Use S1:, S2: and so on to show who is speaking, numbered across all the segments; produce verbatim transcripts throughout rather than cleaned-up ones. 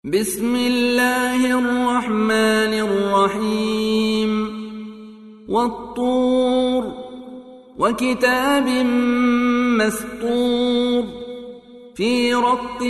S1: بسم الله الرحمن الرحيم والطور وكتاب مسطور في رق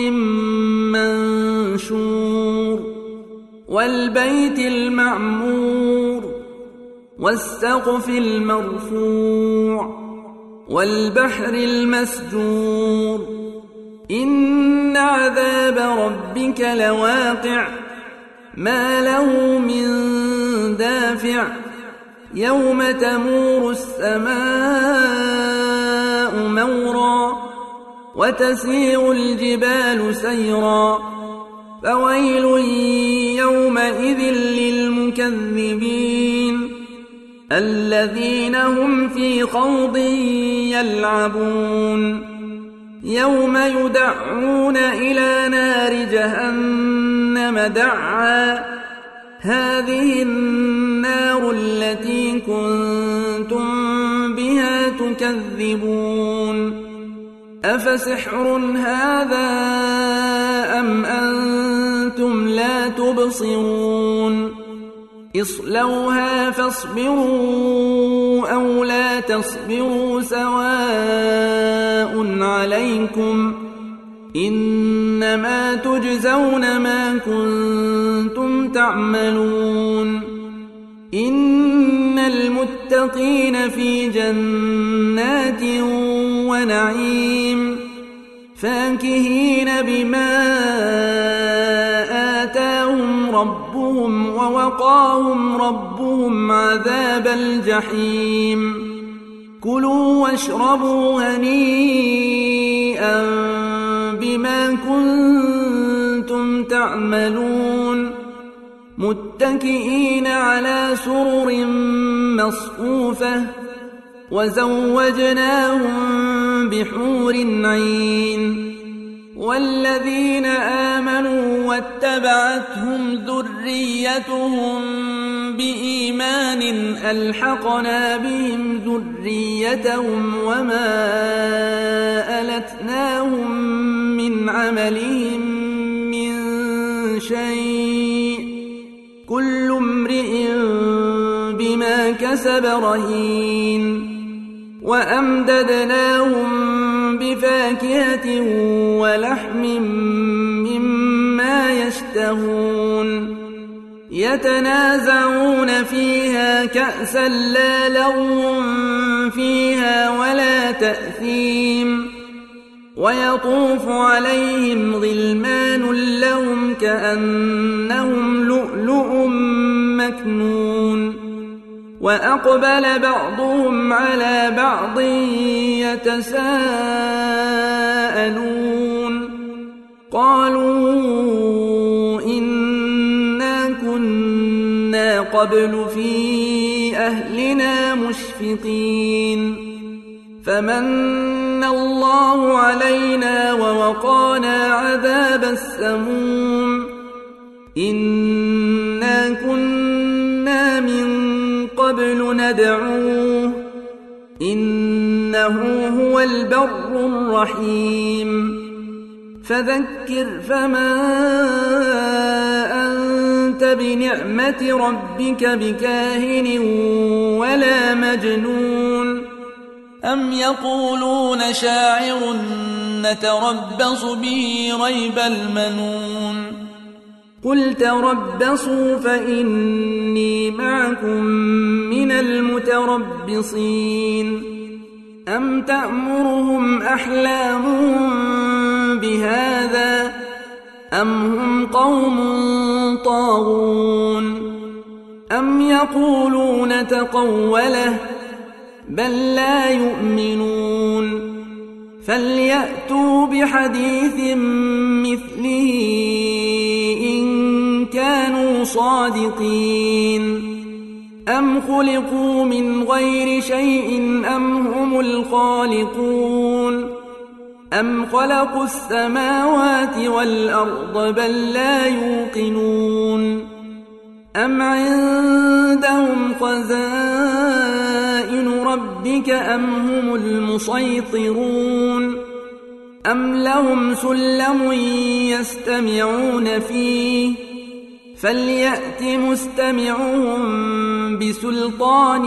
S1: منشور والبيت المعمور والسقف المرفوع والبحر المسجور إن عذاب ربك لواقع ما له من دافع يوم تمور السماء مورا وتسير الجبال سيرا فويل يومئذ للمكذبين الذين هم في خوض يلعبون يوم يدعون إلى نار جهنم دعا هذه النار التي كنتم بها تكذبون أفسحر هذا أم أنتم لا تبصرون اصلوها فاصبروا أو لا تصبروا سواء عليكم إنما تجزون ما كنتم تعملون إن المتقين في جنات ونعيم فاكهين بما آتاهم ربهم ووقاهم ربهم عذاب الجحيم كلوا واشربوا هنيئا بما كنتم تعملون متكئين على سرر مصفوفة وزوجناهم بحور عين والذين آمنوا واتبعتهم ذريتهم بإيمان ألحقنا بهم ذريتهم وما ألتناهم من عملهم من شيء كل امرئ بما كسب رهين وأمددناهم بفاكهة ولحم مما يشتهون يتنازعون فيها كأسا لا لغو فيها ولا تأثيم ويطوف عليهم غلمان لهم كأنهم لؤلؤ مكنون وأقبل بعضهم على بعض يتساءلون قالوا إنا كنا قبل في أهلنا مشفقين فمن الله علينا ووقانا عذاب السموم إنا كنا من قبل ندعوه إنه هو البر الرحيم فذكر فما أنت بنعمة ربك بكاهن ولا مجنون أم يقولون شاعر نتربص به ريب المنون قل تربصوا فإني معكم من المتربصين أم تأمرهم أحلامهم بهذا أم هم قوم طاغون أم يقولون تقوله بل لا يؤمنون فليأتوا بحديث مثله إن كانوا صادقين أم خلقوا من غير شيء أم هم الخالقون أم خلقوا السماوات والأرض بل لا يوقنون أم عندهم خزائن ربك أم هم المسيطرون أم لهم سلم يستمعون فيه فليأت مستمعهم بسلطان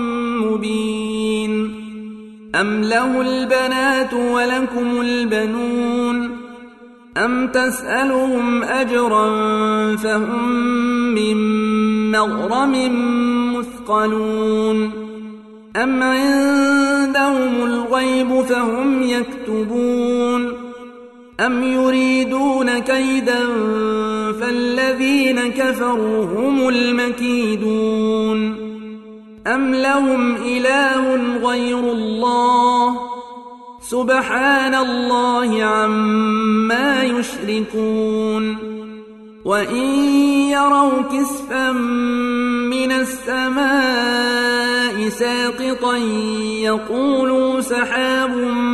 S1: مبين أم له البنات ولكم البنون أم تسألهم أجرا فهم من مغرم مثقلون أم عندهم الغيب فهم يكتبون أم يريدون كيدا فالذين كفروا هم المكيدون أم لهم إله غير الله سبحان الله عما يشركون وإن يروا كسفا من السماء ساقطا يقولوا سحاب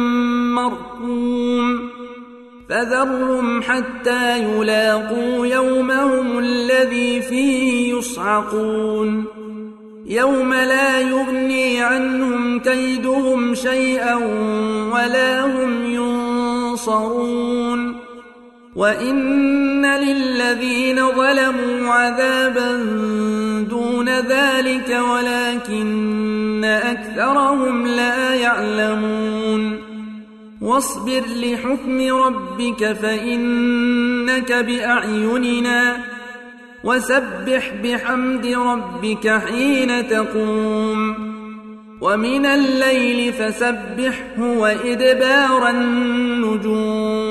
S1: مركوم فذرهم حتى يلاقوا يومهم الذي فيه يصعقون يوم لا يغني عنهم كيدهم شيئا ولا هم ينصرون وإن للذين ظلموا عذابا دون ذلك ولكن أكثرهم لا يعلمون واصبر لحكم ربك فإنك بأعيننا وسبح بحمد ربك حين تقوم ومن الليل فسبحه وإدبار النجوم